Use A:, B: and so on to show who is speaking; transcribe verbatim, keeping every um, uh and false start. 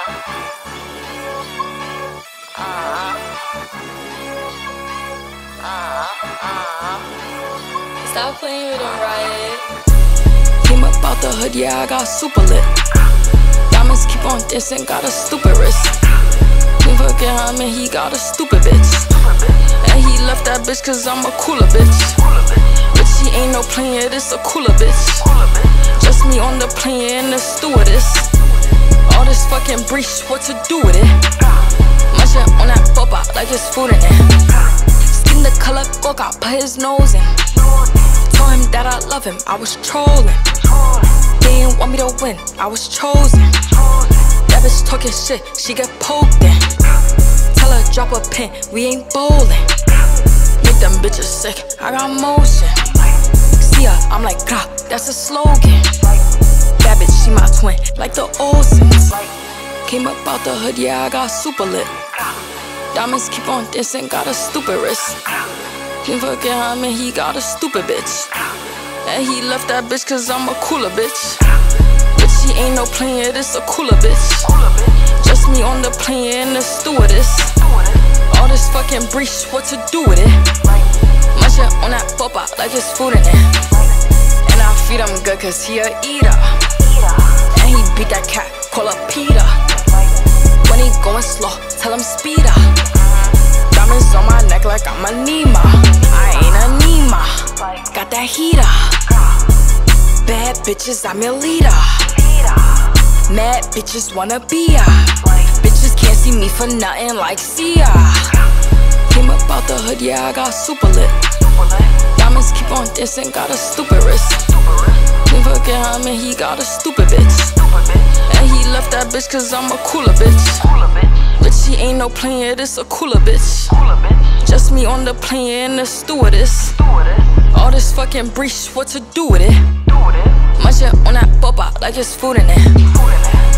A: Stop playing with them, Riot. Came up out the hood, yeah, I got super lit. Diamonds keep on dancing, got a stupid wrist. Can't forget him and he got a stupid bitch. And he left that bitch cause I'm a cooler bitch. But she ain't no player, this a cooler bitch. Just me on the plane and the stewardess. All this fucking breach, what to do with it? Munching on that boba like it's food in it. Skin the color coca, put his nose in. Told him that I love him, I was trolling. They didn't want me to win, I was chosen. That bitch talking shit, she get poked in. Tell her drop a pin, we ain't bowling. Make them bitches sick, I got motion. See her, I'm like, grah, that's a slogan. That bitch, she my twin, like the Olsens. Came up out the hood, yeah, I got super lit. Diamonds keep on dancing, got a stupid wrist. Can't forget him and he got a stupid bitch. And he left that bitch cause I'm a cooler bitch. But she ain't no player, this a cooler bitch. Just me on the plane and the stewardess. All this fucking breach, what to do with it? Munching on that boba like it's food in it. And I feed him good cause he a eater. And he beat that cat, call her Peter. When he going slow, tell him speed up. Diamonds on my neck like I'm a Nima. I ain't a Nima, got that heater. Bad bitches, I'm your leader. Mad bitches wanna be ya. Bitches can't see me for nothing like Sia. Came up out the hood, yeah, I got super lit. Diamonds keep on dancing, got a stupid wrist. Can't forget him and he got a stupid bitch. And he left that bitch cause I'm a cooler bitch. But she ain't no player, this a cooler bitch. Just me on the plane and the stewardess. All this fucking breach, what to do with it? Munching on that boba like it's food in it.